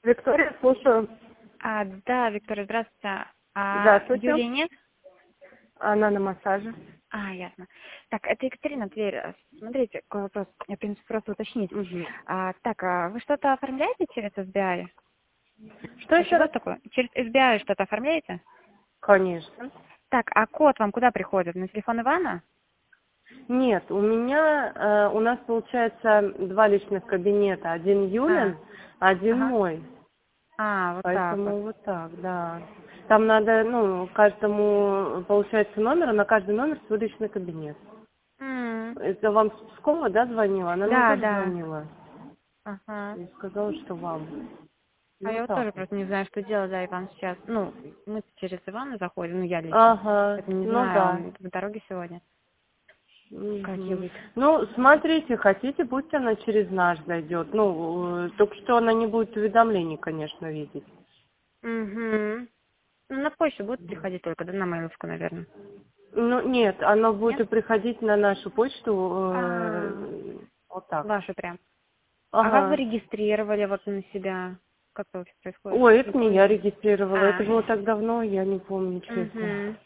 Виктория, слушаю. Да, Виктория, здравствуйте. Здравствуйте. Юлии нет? Она на массаже. Ясно. Так, это Екатерина, Тверь. Смотрите, какой вопрос. Я, в принципе, просто уточнить. Угу. Вы что-то оформляете через SBI? Что Вообще еще раз? вот такое? Через SBI что-то оформляете? Конечно. Так, а код вам куда приходит? На телефон Ивана? Нет, у нас получается два личных кабинета. Один Юлин, один Ага. мой. Вот так вот. Поэтому вот так, да. Там надо, каждому, получается, номер, на каждый номер свой личный кабинет. М, Это вам с Пскова, да, звонила? Она мне Да, тоже да. звонила. Ага. И сказала, что вам. А Ну, я вот так тоже вот. просто не знаю, что делать, да, Иван сейчас. Мы через Ивана заходим, я лично. Ага, Это не ну знаю, да. он в дороге сегодня. Как ей Мгм. быть? Ну, смотрите, хотите, пусть она через наш зайдет. Только что она не будет уведомлений, конечно, видеть. Угу. На почту будут приходить только, да, на мейловку, наверное. Ну, нет, она будет Нет? и приходить на нашу почту А, вот так. Ваши прям. А как вы Ага. регистрировали вот на себя? Как это вообще происходит? Ой, это не я Приходите? регистрировала, это А, было так давно, я не помню, честно. угу.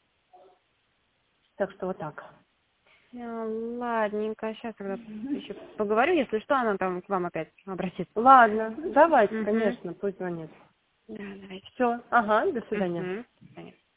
Так что вот так. Ладненько, сейчас тогда еще поговорю, если что, она там к вам опять обратится. Ладно, давайте, Угу. конечно, пусть звонит. Да, давайте. Все, ага, до свидания. Угу. Понятно.